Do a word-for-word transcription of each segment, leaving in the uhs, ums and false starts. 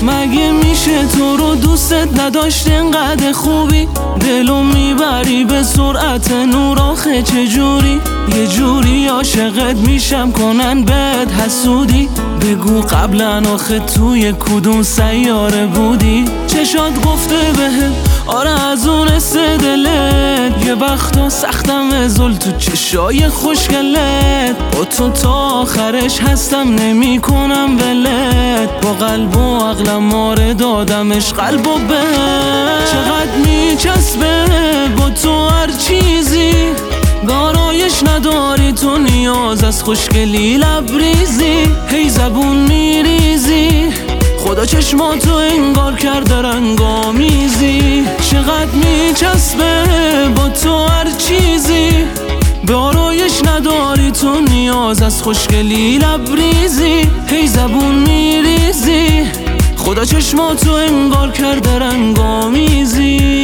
مگه میشه تو رو دوستت نداشت اینقدر خوبی؟ دلو میبری به سرعت نور، آخه چجوری؟ یه جوری عاشقت میشم کنن بهت حسودی. بگو قبلا آخه توی کدوم سیاره بودی؟ چشات گفته بهم آره از اون استدلت، یه وقتا سختم ازل تو چشای خوشگلت. با تو تا آخرش هستم نمی کنم ولت، با قلب و عقلم ماره دادمش قلب و بهت. چقدر میچسبه با تو هر چیزی، گارایش نداری تو نیاز از خوشگلی لبریزی. هی زبون میریزی خدا چشماتو انگار کرده رنگامیزی. چقدر میچسبه با تو هر چیزی، به آرایش نداری تو نیاز از خوشگلی لبریزی. هی زبون میریزی خدا چشماتو انگار کرده رنگامیزی.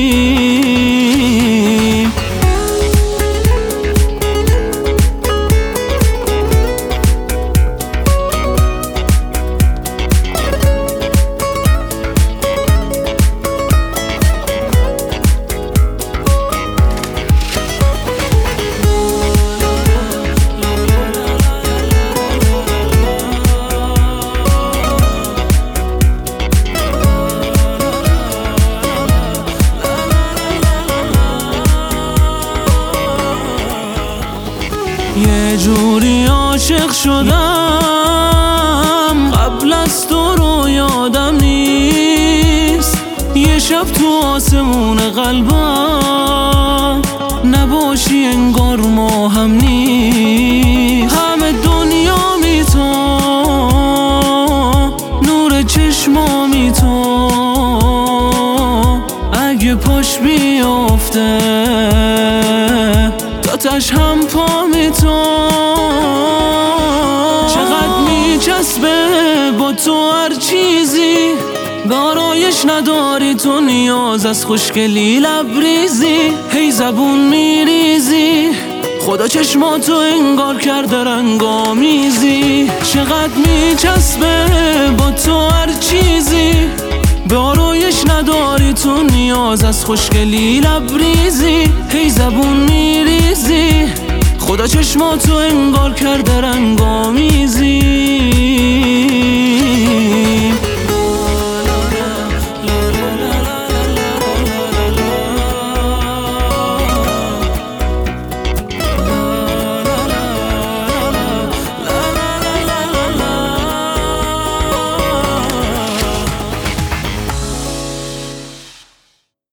یه جوری عاشق شدم قبل از تو رو یادم نیست. یه شب تو آسمون قلبم نباشی انگار ما هم نیست. همه دنیا می تو، نور چشمامی تو، اگه پاش بیافته تاش هم پامی تو. چقدر میچسبه با تو هر چیزی، گارایش نداری تو نیاز از خوشگلی لبریزی. هی زبون میریزی خدا چشماتو انگار کرده رنگامیزی. چقدر میچسبه با تو هر چیزی، به آرایش نداری تو نیاز از خوشگلی لبریزی. هی زبون میریزی خدا چشماتو انگار کرده رنگامیزی.